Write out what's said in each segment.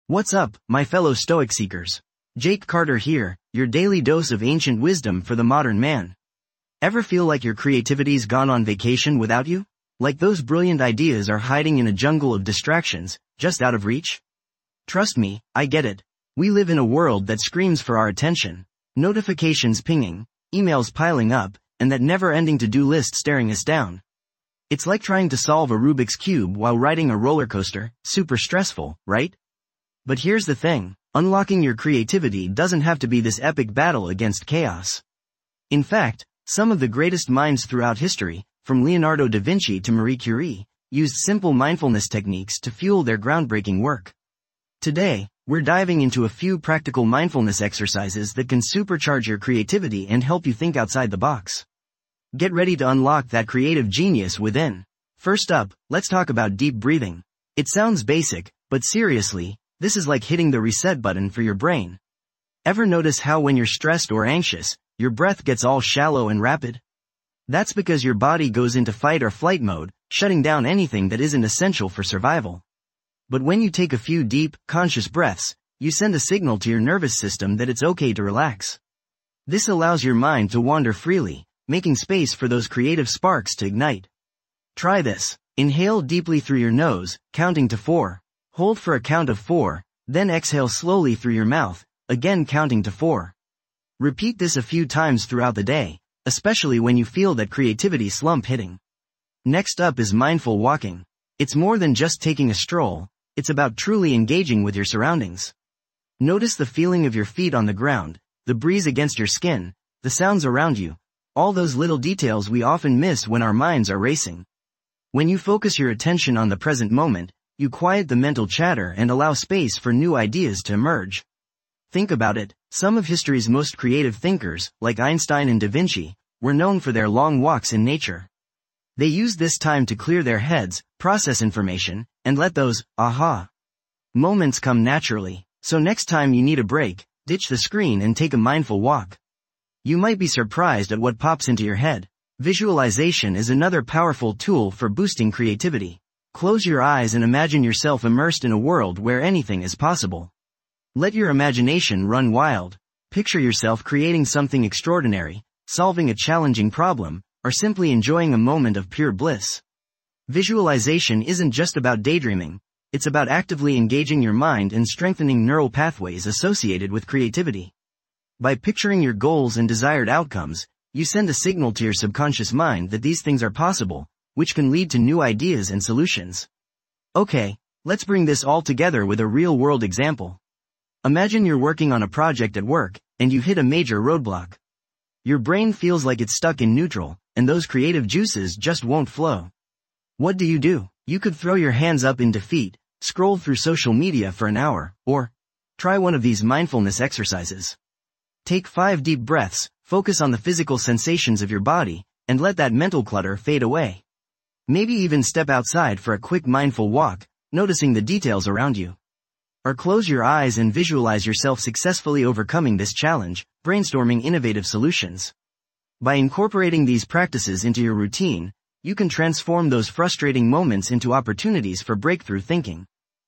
What's up, my fellow Stoic seekers? Jake Carter here, your daily dose of ancient wisdom for the modern man. Ever feel like your creativity's gone on vacation without you? Like those brilliant ideas are hiding in a jungle of distractions, just out of reach? Trust me, I get it. We live in a world that screams for our attention. Notifications pinging, emails piling up, and that never-ending to-do list staring us down. It's like trying to solve a Rubik's Cube while riding a roller coaster, super stressful, right? But here's the thing, unlocking your creativity doesn't have to be this epic battle against chaos. In fact, some of the greatest minds throughout history, from Leonardo da Vinci to Marie Curie, used simple mindfulness techniques to fuel their groundbreaking work. Today, we're diving into a few practical mindfulness exercises that can supercharge your creativity and help you think outside the box. Get ready to unlock that creative genius within. First up, let's talk about deep breathing. It sounds basic, but seriously, this is like hitting the reset button for your brain. Ever notice how when you're stressed or anxious, your breath gets all shallow and rapid? That's because your body goes into fight or flight mode, shutting down anything that isn't essential for survival. But when you take a few deep, conscious breaths, you send a signal to your nervous system that it's okay to relax. This allows your mind to wander freely, making space for those creative sparks to ignite. Try this. Inhale deeply through your nose, counting to 4. Hold for a count of 4, then exhale slowly through your mouth, again counting to 4. Repeat this a few times throughout the day, especially when you feel that creativity slump hitting. Next up is mindful walking. It's more than just taking a stroll, it's about truly engaging with your surroundings. Notice the feeling of your feet on the ground, the breeze against your skin, the sounds around you, all those little details we often miss when our minds are racing. When you focus your attention on the present moment, you quiet the mental chatter and allow space for new ideas to emerge. Think about it, some of history's most creative thinkers, like Einstein and Da Vinci, were known for their long walks in nature. They used this time to clear their heads, process information, and let those aha moments come naturally. So next time you need a break, ditch the screen and take a mindful walk. You might be surprised at what pops into your head. Visualization is another powerful tool for boosting creativity. Close your eyes and imagine yourself immersed in a world where anything is possible. Let your imagination run wild. Picture yourself creating something extraordinary, solving a challenging problem, or simply enjoying a moment of pure bliss. Visualization isn't just about daydreaming, it's about actively engaging your mind and strengthening neural pathways associated with creativity. By picturing your goals and desired outcomes, you send a signal to your subconscious mind that these things are possible, which can lead to new ideas and solutions. Okay, let's bring this all together with a real-world example. Imagine you're working on a project at work, and you hit a major roadblock. Your brain feels like it's stuck in neutral, and those creative juices just won't flow. What do? You could throw your hands up in defeat, scroll through social media for an hour, or try one of these mindfulness exercises. Take 5 deep breaths, focus on the physical sensations of your body, and let that mental clutter fade away. Maybe even step outside for a quick mindful walk, noticing the details around you. Or close your eyes and visualize yourself successfully overcoming this challenge, brainstorming innovative solutions. By incorporating these practices into your routine, you can transform those frustrating moments into opportunities for breakthrough thinking.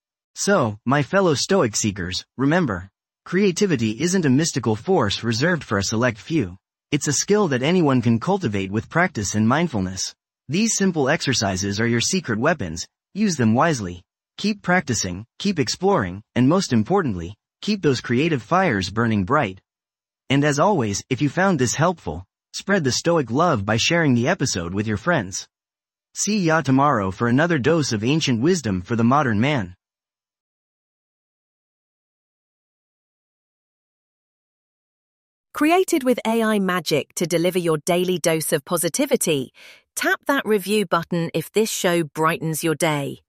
So, my fellow Stoic seekers, remember, creativity isn't a mystical force reserved for a select few. It's a skill that anyone can cultivate with practice and mindfulness. These simple exercises are your secret weapons, use them wisely. Keep practicing, keep exploring, and most importantly, keep those creative fires burning bright. And as always, if you found this helpful, spread the Stoic love by sharing the episode with your friends. See ya tomorrow for another dose of ancient wisdom for the modern man. Created with AI magic to deliver your daily dose of positivity, tap that review button if this show brightens your day.